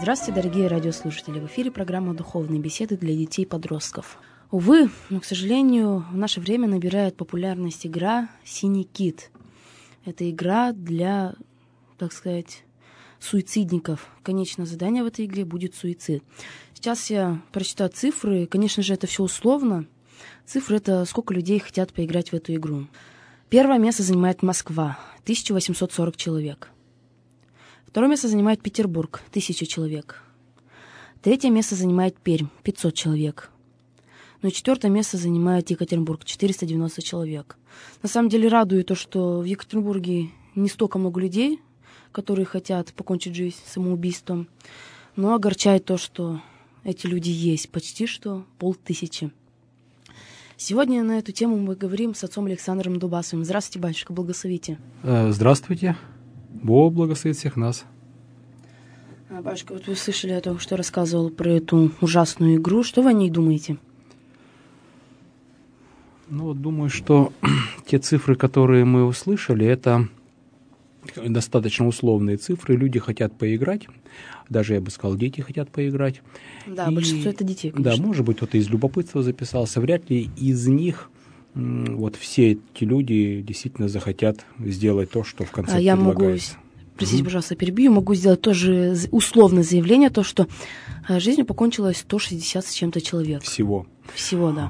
Здравствуйте, дорогие радиослушатели! В эфире программа «Духовные беседы» для детей и подростков. Увы, но, к сожалению, в наше время набирает популярность игра «Синий кит». Это игра для, так сказать, суицидников. Конечное задание в этой игре будет суицид. Сейчас я прочитаю цифры. Конечно же, это все условно. Цифры — это сколько людей хотят поиграть в эту игру. Первое место занимает Москва, 1840 человек. Второе место занимает Петербург, 1000 человек. Третье место занимает Пермь, 500 человек. Ну и четвертое место занимает Екатеринбург, 490 человек. На самом деле радует то, что в Екатеринбурге не столько много людей, которые хотят покончить жизнь самоубийством, но огорчает то, что эти люди есть, почти что 500. Сегодня на эту тему мы говорим с отцом Александром Дубасовым. Здравствуйте, батюшка, благословите. Здравствуйте. Бог благословит всех нас. Батюшка, вот вы слышали о том, что рассказывал про эту ужасную игру. Что вы о ней думаете? Думаю, что те цифры, которые мы услышали, это достаточно условные цифры. Люди хотят поиграть. Даже, я бы сказал, дети хотят поиграть. Да, большинство это детей, конечно. Да, может быть, кто-то из любопытства записался. Вряд ли из них все эти люди действительно захотят сделать то, что в конце предлагается. Простите, пожалуйста, перебью. Могу сделать тоже условное заявление, то, что жизнью покончилось 160 с чем-то человек. Всего, да.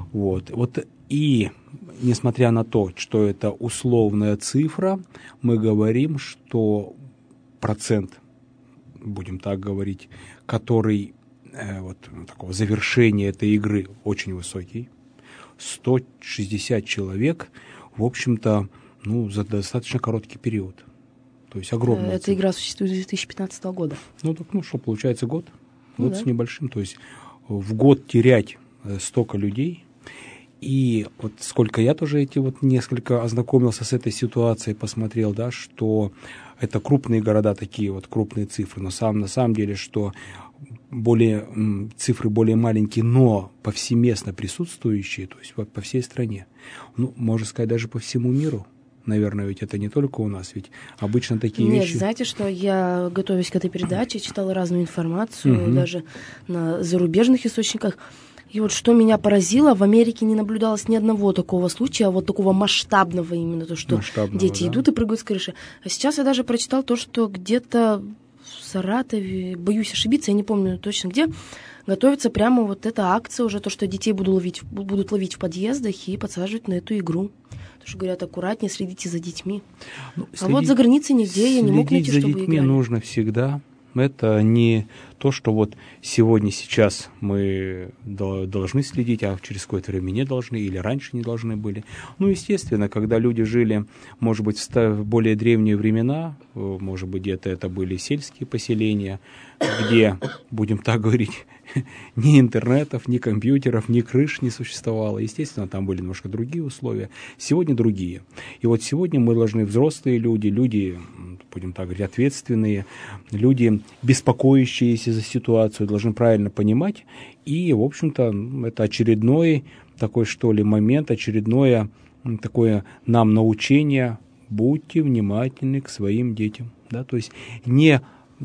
И несмотря на то, что это условная цифра, мы говорим, что процент, будем так говорить, который такого завершения этой игры очень высокий. 160 человек, в общем-то, за достаточно короткий период. То есть огромная Эта игра существует с 2015 года. Получается год. Год с небольшим. То есть в год терять столько людей. И вот сколько я тоже несколько ознакомился с этой ситуацией, посмотрел, да, что это крупные города, такие крупные цифры, но на самом деле, что цифры более маленькие, но повсеместно присутствующие, то есть по всей стране. Можно сказать, даже по всему миру. Наверное, ведь это не только у нас, ведь обычно такие вещи... Нет, знаете, что я, готовясь к этой передаче, читала разную информацию, даже на зарубежных источниках. И что меня поразило, в Америке не наблюдалось ни одного такого случая, такого масштабного именно, то, что дети идут и прыгают с крыши. А сейчас я даже прочитал то, что где-то в Саратове, боюсь ошибиться, я не помню точно где, готовится прямо эта акция уже, то, что детей будут ловить в подъездах и подсаживать на эту игру. Потому что говорят, аккуратнее, следите за детьми. За границей нигде я не мог найти, чтобы играли. Следить за детьми нужно всегда. Это не то, что сейчас мы должны следить, а через какое-то время не должны, или раньше не должны были. Естественно, когда люди жили, может быть, в более древние времена, может быть, где-то это были сельские поселения, где, будем так говорить, ни интернетов, ни компьютеров, ни крыш не существовало. Естественно, там были немножко другие условия. Сегодня другие. И сегодня мы должны, взрослые люди, будем так говорить, ответственные, люди, беспокоящиеся за ситуацию, должны правильно понимать. И, в общем-то, это очередной такой, момент, очередное такое нам научение: будьте внимательны к своим детям. Да? То есть не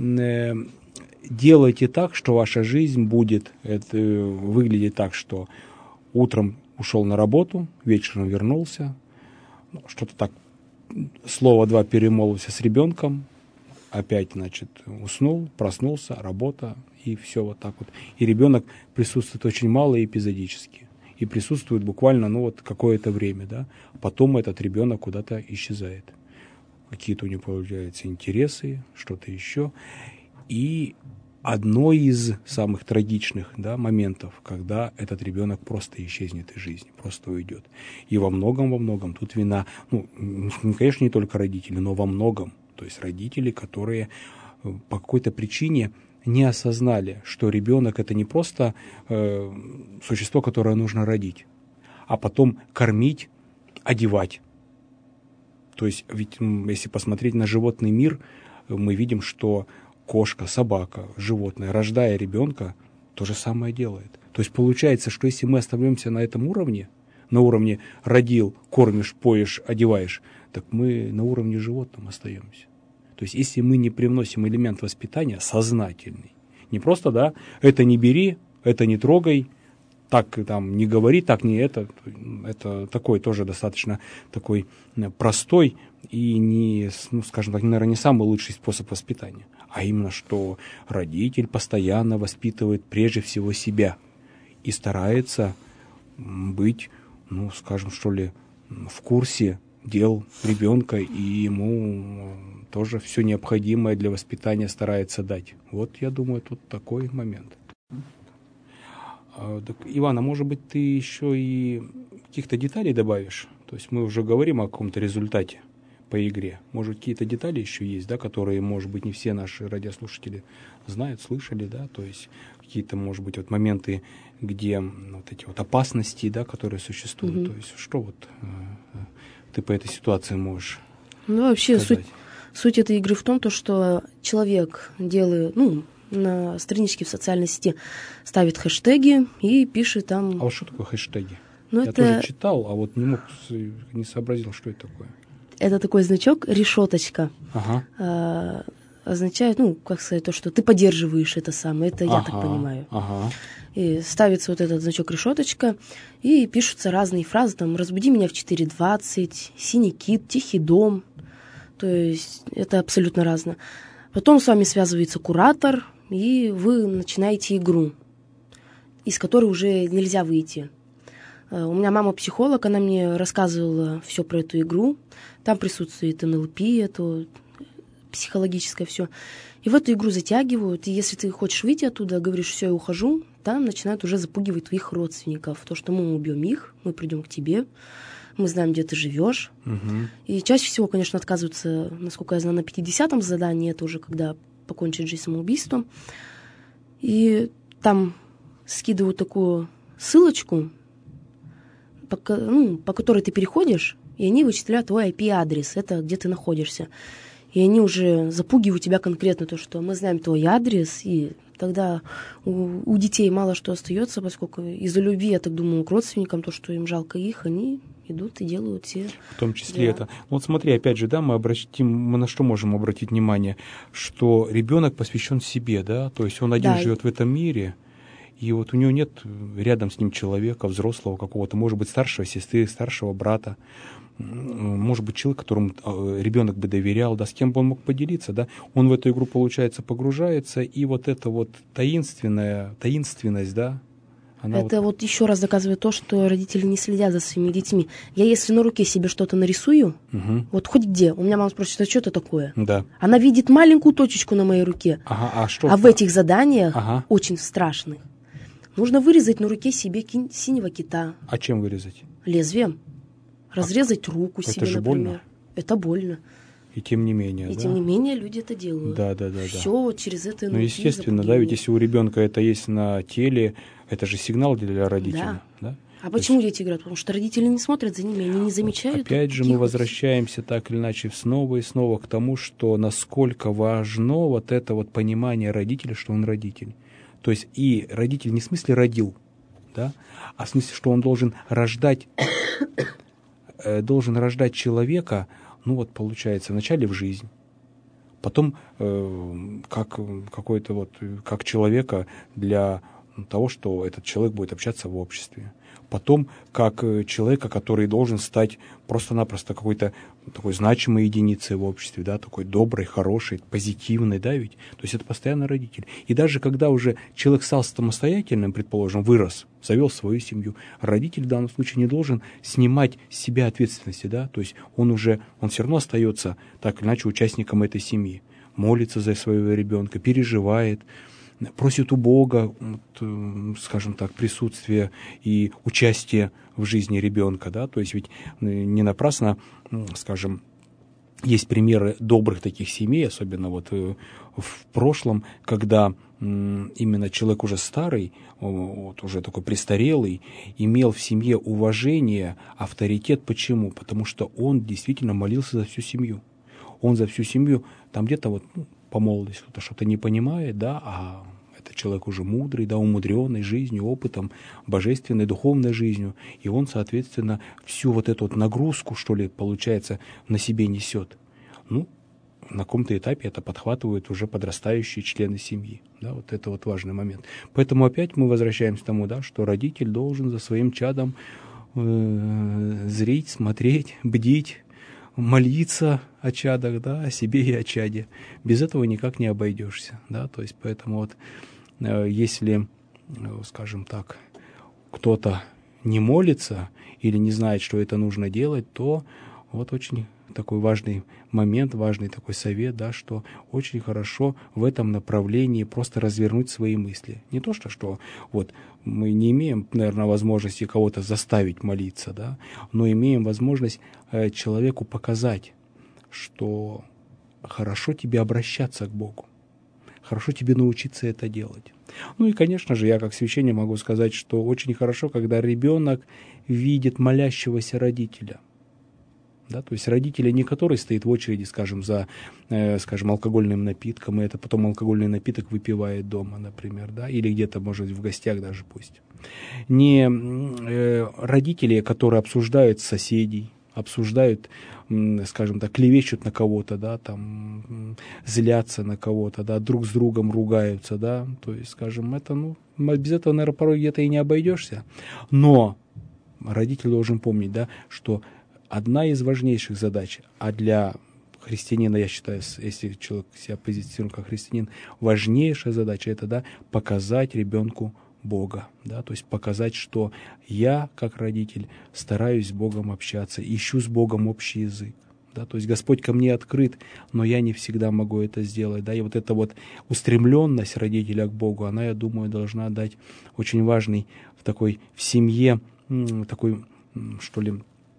делайте так, что ваша жизнь будет выглядеть так, что утром ушел на работу, вечером вернулся, что-то так, слово два перемолвился с ребенком, опять, уснул, проснулся, работа, и все так. И ребенок присутствует очень мало и эпизодически. И присутствует буквально, какое-то время, да. Потом этот ребенок куда-то исчезает. Какие-то у него появляются интересы, что-то еще. И одно из самых трагичных, да, моментов, когда этот ребенок просто исчезнет из жизни, просто уйдет. И во многом тут вина, конечно, не только родители, но во многом. То есть родители, которые по какой-то причине не осознали, что ребенок — это не просто существо, которое нужно родить, а потом кормить, одевать. То есть, ведь если посмотреть на животный мир, мы видим, что кошка, собака, животное, рождая ребенка, то же самое делает. То есть получается, что если мы оставляемся на этом уровне, на уровне родил, кормишь, поешь, одеваешь, так мы на уровне животного остаемся. То есть если мы не привносим элемент воспитания сознательный, Не просто, да, это не бери, это не трогай, так там не говори, так не это. Это такой тоже достаточно такой простой и не, ну, скажем так, наверное, не самый лучший способ воспитания. А именно, что родитель постоянно воспитывает прежде всего себя и старается быть, ну, скажем, что ли, в курсе дел ребенка, и ему тоже все необходимое для воспитания старается дать. Вот, я думаю, тут такой момент. Так, Иван, а может быть, ты еще и каких-то деталей добавишь? То есть мы уже говорим о каком-то результате по игре. Может, какие-то детали еще есть, да, которые, может быть, не все наши радиослушатели знают, слышали, да, то есть какие-то, может быть, вот моменты, где вот эти вот опасности, да, которые существуют. То есть что вот ты по этой ситуации можешь вообще сказать? Суть этой игры в том, что человек делает, на страничке в социальной сети ставит хэштеги и пишет там... А вот что такое хэштеги? Я тоже читал, а вот не сообразил, что это такое. Это такой значок, решеточка. Ага. Означает, как сказать, то, что ты поддерживаешь это самое. Это я так понимаю. Ага. И ставится вот этот значок решеточка, и пишутся разные фразы, там «разбуди меня в 4:20», «синий кит», «тихий дом». То есть это абсолютно разное. Потом с вами связывается куратор, и вы начинаете игру, из которой уже нельзя выйти. У меня мама психолог, она мне рассказывала все про эту игру. Там присутствует НЛП, это психологическое все. И в эту игру затягивают, и если ты хочешь выйти оттуда, говоришь, все, я ухожу, там начинают уже запугивать твоих родственников. То, что мы убьем их, мы придем к тебе, мы знаем, где ты живешь. И чаще всего, конечно, отказываются, насколько я знаю, на 50-м задании, это уже когда покончить жизнь самоубийством. И там скидывают такую ссылочку, по которой ты переходишь, и они вычисляют твой IP-адрес, это где ты находишься. И они уже запугивают тебя конкретно, то, что мы знаем твой адрес, и тогда у детей мало что остается, поскольку из-за любви, я так думаю, к родственникам, то, что им жалко их, они идут и делают все. В том числе это. Вот смотри, опять же, да, мы на что можем обратить внимание, что ребенок посвящен себе, да, то есть он один живет в этом мире, и вот у него нет рядом с ним человека, взрослого какого-то, может быть, старшего сестры, старшего брата, может быть, человек, которому ребенок бы доверял, да, с кем бы он мог поделиться, да, он в эту игру, получается, погружается, и вот эта вот таинственность, да, она это вот еще раз доказывает то, что родители не следят за своими детьми. Я если на руке себе что-то нарисую, вот хоть где, у меня мама спросит, а что это такое? Да. Она видит маленькую точечку на моей руке. А в этих заданиях, очень страшных, нужно вырезать на руке себе синего кита. А чем вырезать? Лезвием. Разрезать руку себе, это же например. больно? Это больно. И тем не менее, И тем не менее люди это делают. Да. Все через это. Ну, естественно, да, ведь если у ребенка это есть на теле, это же сигнал для родителей. Да. А почему дети играют? Потому что родители не смотрят за ними, они не замечают. Опять же, мы возвращаемся так или иначе снова и снова к тому, что насколько важно вот это вот понимание родителя, что он родитель. То есть и родитель не в смысле родил, да, а в смысле, что он должен рождать человека, ну вот получается, вначале в жизнь, потом как какой-то вот, как человека для того, что этот человек будет общаться в обществе. Потом как человека, который должен стать просто-напросто какой-то такой значимой единицей в обществе, да, такой доброй, хорошей, позитивной, да, ведь. То есть это постоянно родитель. И даже когда уже человек стал самостоятельным, предположим, вырос, завел свою семью, родитель в данном случае не должен снимать с себя ответственности, да, то есть он все равно остается так или иначе участником этой семьи, молится за своего ребенка, переживает, просит у Бога, скажем так, присутствие и участие в жизни ребенка, да, то есть ведь не напрасно, скажем, есть примеры добрых таких семей, особенно вот в прошлом, когда именно человек уже старый, вот уже такой престарелый, имел в семье уважение, авторитет. Почему? Потому что он действительно молился за всю семью. Он за всю семью, там где-то вот по молодости кто-то что-то не понимает, да, а это человек уже мудрый, да, умудренный жизнью, опытом, божественной, духовной жизнью, и он, соответственно, всю вот эту вот нагрузку, что ли, получается, на себе несет. Ну, на каком-то этапе это подхватывают уже подрастающие члены семьи. Да, вот это вот важный момент. Поэтому опять мы возвращаемся к тому, да, что родитель должен за своим чадом зрить, смотреть, бдить, молиться о чадах, да, о себе и о чаде. Без этого никак не обойдешься. Да? То есть поэтому вот если, скажем так, кто-то не молится или не знает, что это нужно делать, то вот очень такой важный момент, важный такой совет, да, что очень хорошо в этом направлении просто развернуть свои мысли. Не то, что вот мы не имеем, наверное, возможности кого-то заставить молиться, да, но имеем возможность человеку показать, что хорошо тебе обращаться к Богу, хорошо тебе научиться это делать. Ну и, конечно же, я как священник могу сказать, что очень хорошо, когда ребенок видит молящегося родителя. Да, то есть родители, не который стоит в очереди, скажем, за, скажем, алкогольным напитком, и это потом алкогольный напиток выпивает дома, например, да, или где-то, может быть, в гостях даже пусть. Не родители, которые обсуждают соседей, обсуждают, скажем так, клевещут на кого-то, да, там, злятся на кого-то, да, друг с другом ругаются, да, то есть, скажем, это, ну, без этого, наверное, порой где-то и не обойдешься, но родитель должен помнить, да, что одна из важнейших задач, а для христианина, я считаю, если человек себя позиционирует как христианин, важнейшая задача это, да, показать ребенку Бога, да, то есть показать, что я, как родитель, стараюсь с Богом общаться, ищу с Богом общий язык, да, то есть Господь ко мне открыт, но я не всегда могу это сделать, да, и вот эта вот устремленность родителя к Богу, она, я думаю, должна дать очень важный в семье такой, что ли,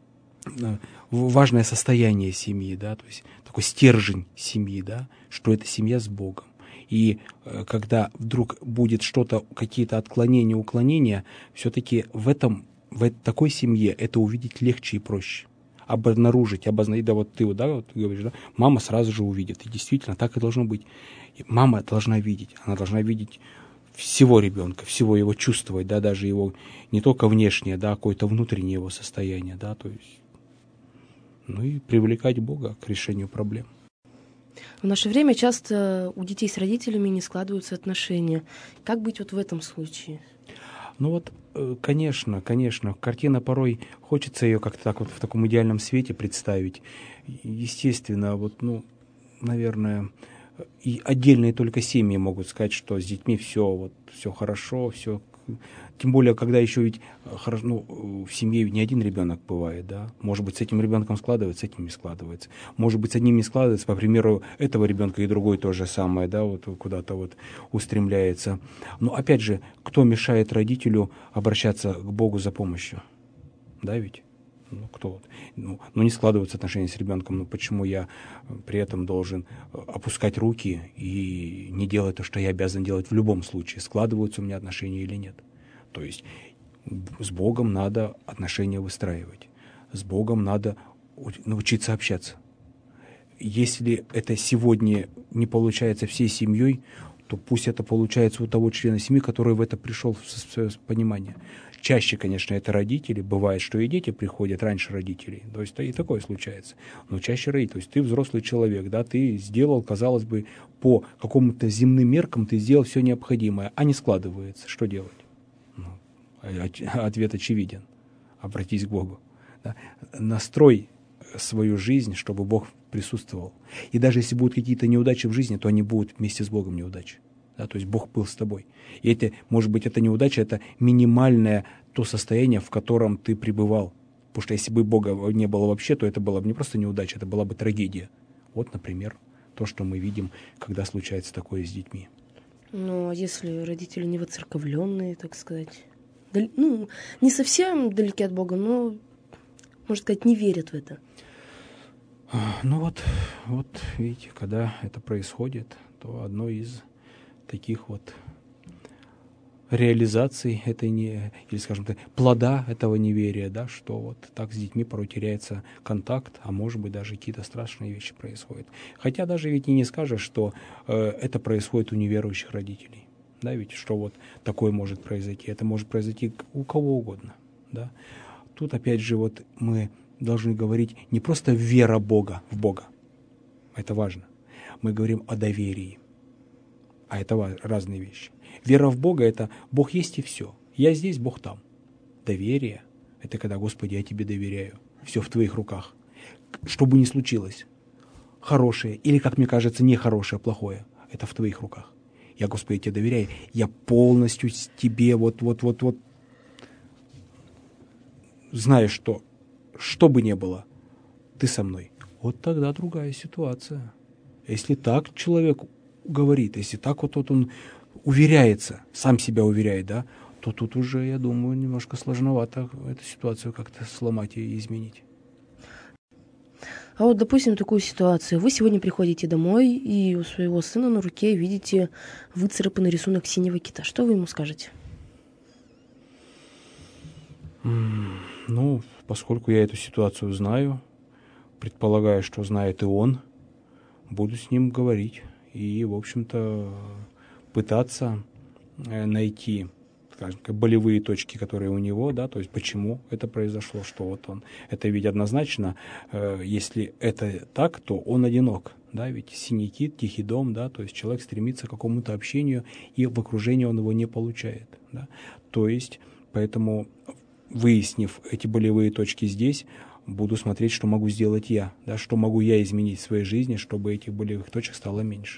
важное состояние семьи, да, то есть такой стержень семьи, да, что это семья с Богом. И когда вдруг будет что-то, какие-то отклонения, уклонения, все-таки в такой семье это увидеть легче и проще. Обнаружить, обозначить, да, вот ты говоришь, да, мама сразу же увидит. И действительно, так и должно быть. И мама должна видеть, она должна видеть всего ребенка, всего его чувствовать, да, даже его не только внешнее, да, а какое-то внутреннее его состояние, да, то есть, ну и привлекать Бога к решению проблем. В наше время часто у детей с родителями не складываются отношения. Как быть вот в этом случае? Ну вот, конечно, картина порой, хочется ее как-то так вот в таком идеальном свете представить. Естественно, вот, ну, наверное, и отдельные только семьи могут сказать, что с детьми все хорошо, все. Тем более, когда еще ведь в семье не один ребенок бывает, да. Может быть, с этим ребенком складывается, с этим не складывается. Может быть, с одним не складывается, по примеру этого ребенка, и другой то же самое, да, вот куда-то вот устремляется. Но опять же, кто мешает родителю обращаться к Богу за помощью? Да, ведь? Ну, кто? Ну, не складываются отношения с ребенком, но почему я при этом должен опускать руки и не делать то, что я обязан делать в любом случае? Складываются у меня отношения или нет? То есть с Богом надо отношения выстраивать. С Богом надо научиться общаться. Если это сегодня не получается всей семьей, то пусть это получается у того члена семьи, который в это пришел в свое понимание. Чаще, конечно, это родители. Бывает, что и дети приходят раньше родителей. То есть и такое случается. Но чаще родители. То есть ты взрослый человек, да, ты сделал, казалось бы, по какому-то земным меркам ты сделал все необходимое, а не складывается. Что делать? Ответ очевиден. Обратись к Богу. Да? Настрой свою жизнь, чтобы Бог присутствовал. И даже если будут какие-то неудачи в жизни, то они будут вместе с Богом неудачи. Да? То есть Бог был с тобой. И это, может быть, эта неудача, это минимальное то состояние, в котором ты пребывал. Потому что если бы Бога не было вообще, то это была бы не просто неудача, это была бы трагедия. Вот, например, то, что мы видим, когда случается такое с детьми. Ну, а если родители не воцерковленные, так сказать? Ну, не совсем далеки от Бога, но, можно сказать, не верят в это. Ну вот видите, когда это происходит, то одно из таких вот реализаций этой или, скажем так, плода этого неверия, да, что вот так с детьми порой теряется контакт, а может быть даже какие-то страшные вещи происходят. Хотя даже ведь и не скажешь, что это происходит у неверующих родителей. Да, ведь что вот такое может произойти. Это может произойти у кого угодно. Да. Тут опять же вот мы должны говорить не просто вера в Бога. Это важно. мы говорим о доверии. А это разные вещи. Вера в Бога – это Бог есть и все. Я здесь, Бог там. Доверие – это когда, Господи, я Тебе доверяю. Все в Твоих руках. Что бы ни случилось, хорошее или, как мне кажется, нехорошее, плохое, это в Твоих руках. Я, Господи, Тебе доверяю. Я полностью Тебе вот. Знаешь, что бы ни было, Ты со мной. Вот тогда другая ситуация. Если так человек говорит, если так вот он уверяется, сам себя уверяет, да, то тут уже, я думаю, немножко сложновато эту ситуацию как-то сломать и изменить. А вот, допустим, такую ситуацию. Вы сегодня приходите домой, и у своего сына на руке видите выцарапанный рисунок синего кита. Что вы ему скажете? Ну, поскольку я эту ситуацию знаю, предполагаю, что знает и он, буду с ним говорить и, в общем-то, пытаться найти, скажем, болевые точки, которые у него, да, то есть почему это произошло, что вот он. Это ведь однозначно, если это так, то он одинок, да, ведь синий кит, тихий дом, да, то есть человек стремится к какому-то общению, и в окружении он его не получает, да. То есть, поэтому, выяснив эти болевые точки здесь, буду смотреть, что могу сделать я, да, что могу я изменить в своей жизни, чтобы этих болевых точек стало меньше.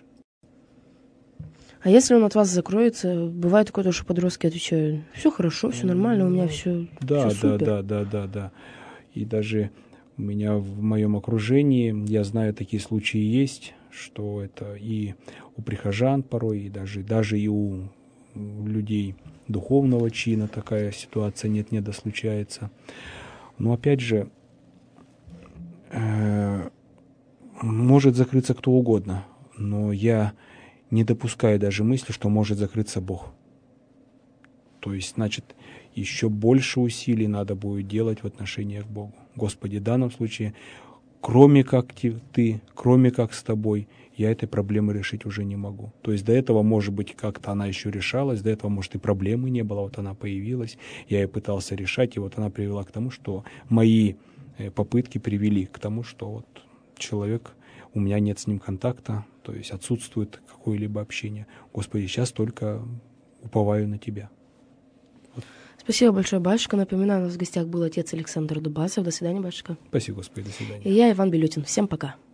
А если он от вас закроется, бывает такое, что подростки отвечают: все хорошо, все нормально, у меня все супер. Да. И даже у меня в моем окружении, я знаю, такие случаи есть, что это и у прихожан порой, и даже и у людей духовного чина такая ситуация нет-нет да случается. Но опять же, может закрыться кто угодно, но я не допускаю даже мысли, что может закрыться Бог. То есть, значит, еще больше усилий надо будет делать в отношении к Богу. Господи, в данном случае, кроме как Ты, кроме как с Тобой, я этой проблемы решить уже не могу. То есть до этого, может быть, как-то она еще решалась, до этого, может, и проблемы не было, вот она появилась, я ее пытался решать, и вот она привела к тому, что мои попытки привели к тому, что вот человек, у меня нет с ним контакта, то есть отсутствует какое-либо общение. Господи, сейчас только уповаю на Тебя. Вот. Спасибо большое, батюшка. Напоминаю, у нас в гостях был отец Александр Дубасов. До свидания, батюшка. Спасибо, Господи, до свидания. И я, Иван Белютин. Всем пока.